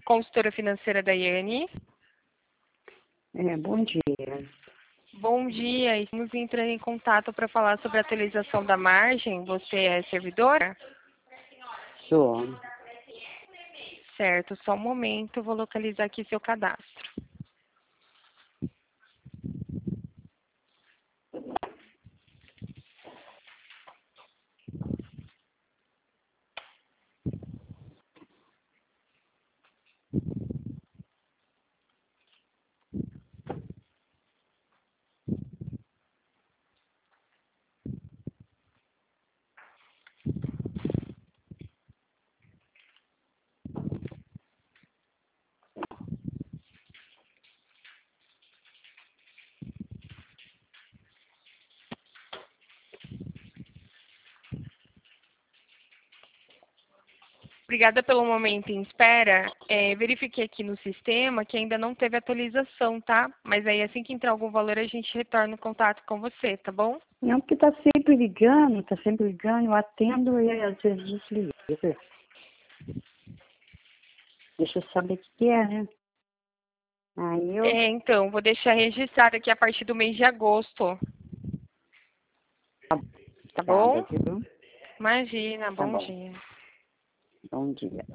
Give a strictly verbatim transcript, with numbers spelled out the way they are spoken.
consultora financeira Daiane. É, bom dia. Bom dia, estamos entrando em contato para falar sobre a atualização da margem. Você é servidora? Sou. Certo, só um momento, vou localizar aqui seu cadastro. Obrigada pelo momento em espera. É, verifiquei aqui no sistema que ainda não teve atualização, tá? Mas aí assim que entrar algum valor a gente retorna o contato com você, tá bom? Não, porque tá sempre ligando, tá sempre ligando, eu atendo e às vezes desliga. Deixa eu saber o que que é, né? Aí eu... É, então, vou deixar registrado aqui a partir do mês de agosto. Tá Obrigada, bom? viu? Imagina, Tá bom bom. dia. Bom dia.